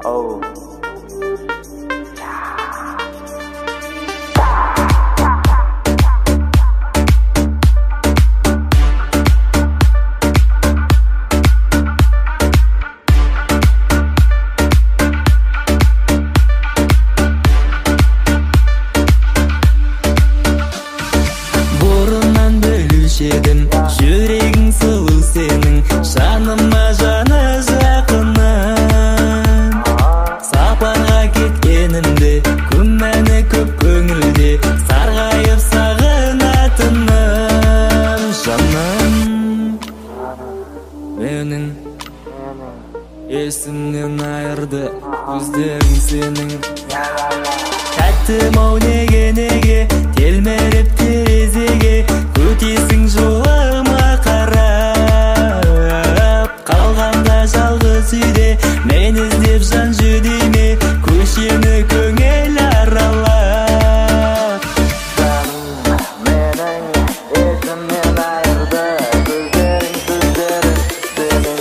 Oh. Бұрыннан білуші едім, жүрегің сұлу сенің, жаныма жаны жақының. Сапарға кеткенімде, күмәні көп көңілде, сарғайып сағынатыным. Жаным, менің есімнен айырды көздерің сенің. Тәттім ау неге, телміріп терезеге, өтесің жолыма қарап. Қалғанда жалғыз үйде, мен іздеп жан жүдейме, көшені көңіл аралап. Менің есімнен айырды көздерің сенің.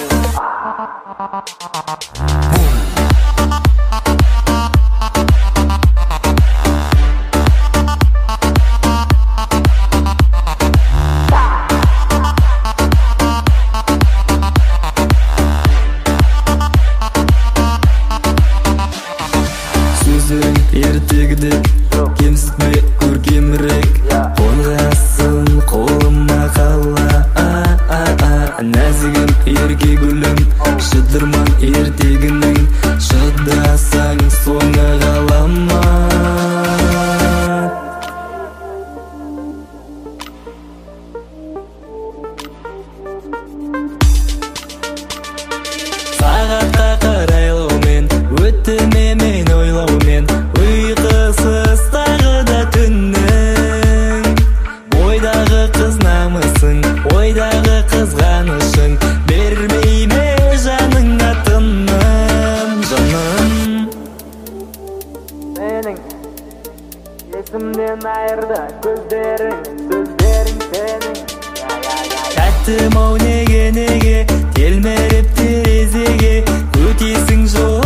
Сөзің ертегідік, кемсітме көркемірек, қонғасын қолыма қала. Нәзігім ерке гүлім, шыдырман ертегінің, шыдасаң соңы ғаламат. Сағатқа қарайлаумен, өттіме мен ойлаумен, ұйқысыз тағы да түннің. Ойдағы қыз намысың, ойдағы қызғанышың, бермейме жаныңа тыным. Жаным, Менің есімнен айырды көздерің сенің. тәттім ау неге, телміріп терезеге, өтесің жол